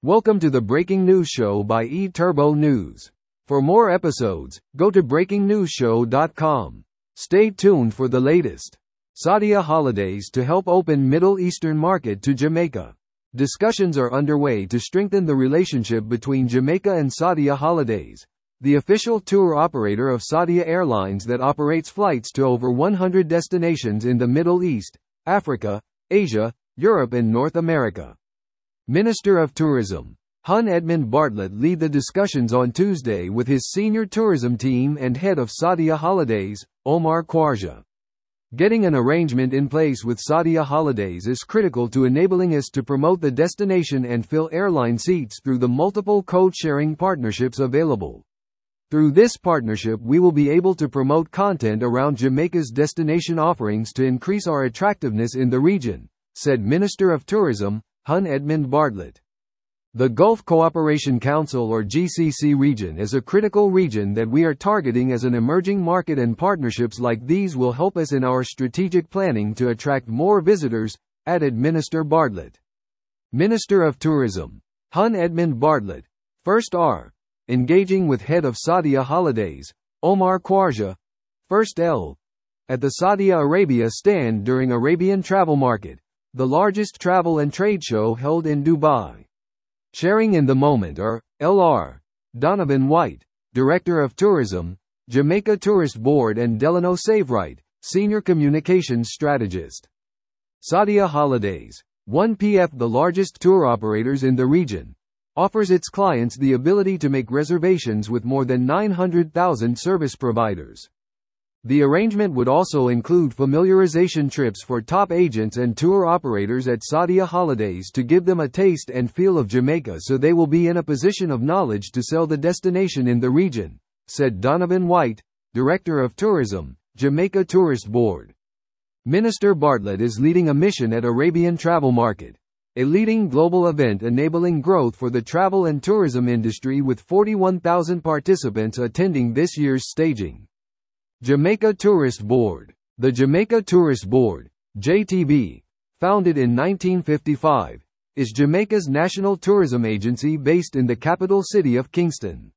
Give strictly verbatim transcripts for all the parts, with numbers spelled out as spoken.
Welcome to the Breaking News Show by eTurbo News. For more episodes, go to breaking news show dot com. Stay tuned for the latest. Sadia Holidays to help open Middle Eastern market to Jamaica. Discussions are underway to strengthen the relationship between Jamaica and Sadia Holidays, the official tour operator of Sadia Airlines that operates flights to over one hundred destinations in the Middle East, Africa, Asia, Europe and North America. Minister of Tourism, Hun Edmund Bartlett lead the discussions on Tuesday with his senior tourism team and head of Sadia Holidays, Omar Kwarja. Getting an arrangement in place with Sadia Holidays is critical to enabling us to promote the destination and fill airline seats through the multiple code-sharing partnerships available. Through this partnership we will be able to promote content around Jamaica's destination offerings to increase our attractiveness in the region, said Minister of Tourism, Hun Edmund Bartlett. The Gulf Cooperation Council or G C C region is a critical region that we are targeting as an emerging market, and partnerships like these will help us in our strategic planning to attract more visitors, added Minister Bartlett. Minister of Tourism, Hun Edmund Bartlett, First R. Engaging with head of Sadia Holidays, Omar Kwarja, First L. At the Saudi Arabia stand during Arabian Travel Market, the largest travel and trade show held in Dubai. Sharing in the moment are L R Donovan White, Director of Tourism, Jamaica Tourist Board, and Delano Savewright, Senior Communications Strategist. Sadia Holidays, one P F, the largest tour operators in the region, offers its clients the ability to make reservations with more than nine hundred thousand service providers. The arrangement would also include familiarization trips for top agents and tour operators at Sadia Holidays to give them a taste and feel of Jamaica, so they will be in a position of knowledge to sell the destination in the region, said Donovan White, Director of Tourism, Jamaica Tourist Board. Minister Bartlett is leading a mission at Arabian Travel Market, a leading global event enabling growth for the travel and tourism industry with forty-one thousand participants attending this year's staging. Jamaica Tourist Board. The Jamaica Tourist Board, J T B, founded in nineteen fifty-five, is Jamaica's national tourism agency based in the capital city of Kingston.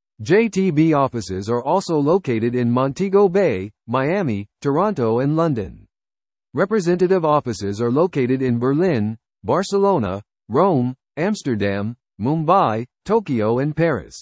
J T B offices are also located in Montego Bay, Miami, Toronto and London. Representative offices are located in Berlin, Barcelona, Rome, Amsterdam, Mumbai, Tokyo and Paris.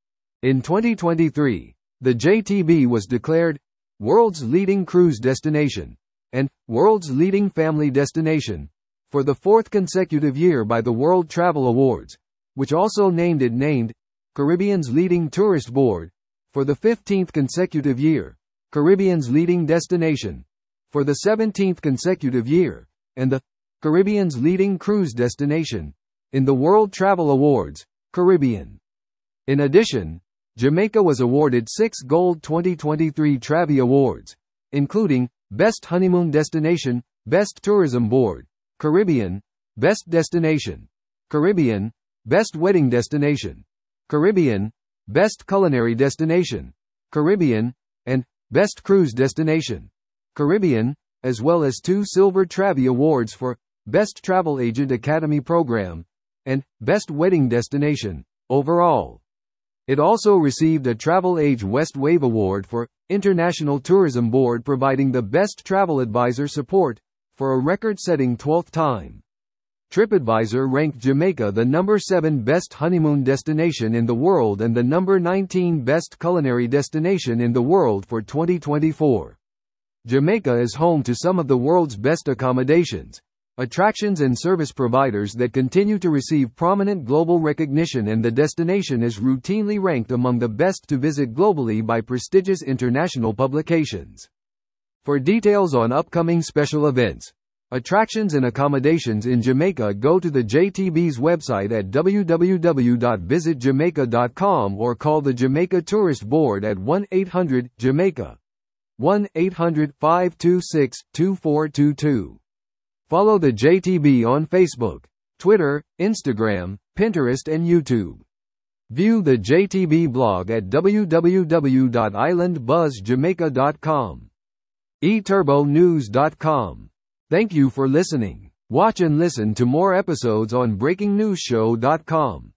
In twenty twenty-three, the J T B was declared World's Leading Cruise Destination and World's Leading Family Destination for the fourth consecutive year by the World Travel Awards, which also named it named Caribbean's Leading Tourist Board for the fifteenth consecutive year, Caribbean's Leading Destination for the seventeenth consecutive year, and the Caribbean's Leading Cruise Destination in the World Travel Awards, Caribbean. In addition, Jamaica was awarded six Gold twenty twenty-three Travi Awards, including Best Honeymoon Destination, Best Tourism Board, Caribbean, Best Destination, Caribbean, Best Wedding Destination, Caribbean, Best Culinary Destination, Caribbean, and Best Cruise Destination, Caribbean, as well as two Silver Travi Awards for Best Travel Agent Academy Program and Best Wedding Destination, overall. It also received a Travel Age West Wave Award for International Tourism Board, providing the best travel advisor support for a record-setting twelfth time. TripAdvisor ranked Jamaica the number seven best honeymoon destination in the world and the number nineteen best culinary destination in the world for twenty twenty-four. Jamaica is home to some of the world's best accommodations, attractions and service providers that continue to receive prominent global recognition, and the destination is routinely ranked among the best to visit globally by prestigious international publications. For details on upcoming special events, attractions and accommodations in Jamaica, go to the J T B's website at w w w dot visit jamaica dot com or call the Jamaica Tourist Board at one eight hundred Jamaica, one eight hundred, five two six, two four two two. Follow the J T B on Facebook, Twitter, Instagram, Pinterest and YouTube. View the J T B blog at w w w dot island buzz jamaica dot com. e turbo news dot com. Thank you for listening. Watch and listen to more episodes on breaking news show dot com.